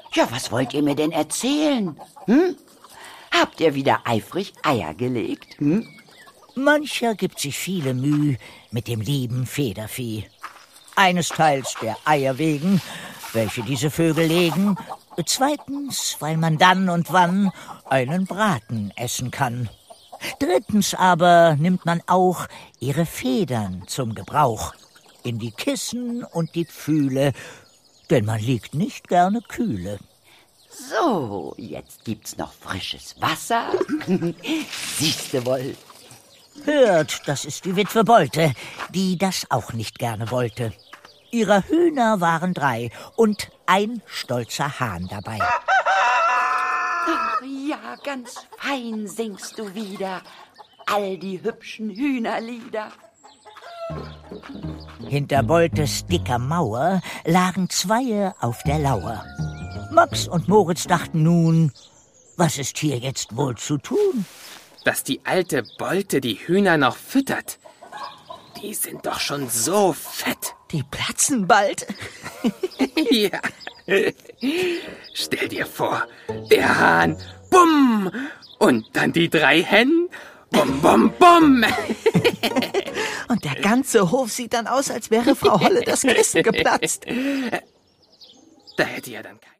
Ja, was wollt ihr mir denn erzählen? Habt ihr wieder eifrig Eier gelegt? Mancher gibt sich viele Mühe mit dem lieben Federvieh. Einesteils der Eier wegen, welche diese Vögel legen. Zweitens, weil man dann und wann einen Braten essen kann. Drittens aber nimmt man auch ihre Federn zum Gebrauch. In die Kissen und die Pfühle, denn man liegt nicht gerne kühle. So, jetzt gibt's noch frisches Wasser. Siehste wohl. Hört, das ist die Witwe Bolte, die das auch nicht gerne wollte. Ihrer Hühner waren 3 und ein stolzer Hahn dabei. Ach ja, ganz fein singst du wieder all die hübschen Hühnerlieder. Hinter Boltes dicker Mauer lagen 2 auf der Lauer. Max und Moritz dachten nun, was ist hier jetzt wohl zu tun? Dass die alte Bolte die Hühner noch füttert. Die sind doch schon so fett. Die platzen bald. Ja. Stell dir vor, der Hahn, bumm, und dann die 3 Hennen, bum, bum, bum. Und der ganze Hof sieht dann aus, als wäre Frau Holle das Kissen geplatzt. Da hätte ja dann kein